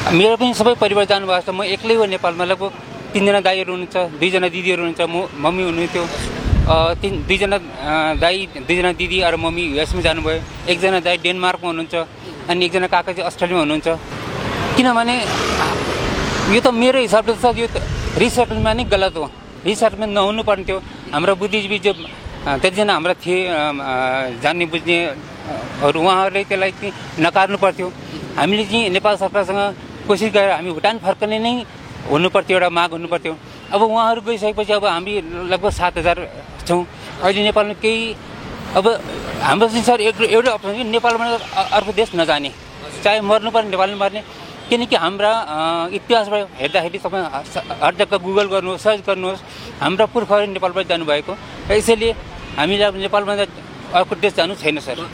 मेरो पनि सबै परिवार जानुभएको छ। म एक्लै हो नेपालमा। लगभग 3 जना दाइहरू हुनुहुन्छ, 2 जना दिदीहरू हुनुहुन्छ, मम्मी हुनुहुन्थ्यो। 2 जना दाइ, 2 जना दिदी र मम्मी युएसमा जानुभयो। 1 जना दाइ डेनमार्कमा हुनुहुन्छ अनि 1 जना काका चाहिँ अस्ट्रेलियामा हुनुहुन्छ। किनभने यो त मेरो हिसाबले त यो रिसेटलमेन्ट नै गलत हो। रिसेटलमेन्ट नहुनु पर्ने थियो। हाम्रो बुद्धिजीवी जो त्यतिजना हाम्रा थिए जान्ने बुझ्नेहरू, उहाँहरूले त्यसलाई नकार्नु पर्थ्यो। हामीले चाहिँ नेपाल सरकारसँग कोसिस गरेर हामी भुटान फर्कने नै हुनुपर्थ्यो, एउटा माग हुनुपर्थ्यो। अब उहाँहरू गइसकेपछि अब हामी लगभग 7,000 छौँ। अहिले नेपालमा केही अब हाम्रो चाहिँ सर एउटै अप्सन कि नेपालबाट अर्को देश नजाने, चाहे मर्नु पर्ने नेपालमा मर्ने। किनकि हाम्रा इतिहासबाट हेर्दाखेरि तपाईँ हर जग्गा गुगल गर्नुहोस्, सर्च गर्नुहोस्, हाम्रा पुर्खाहरू नेपालबाट जानुभएको। यसैले हामीलाई नेपालमा अर्को देश जानु छैन सर।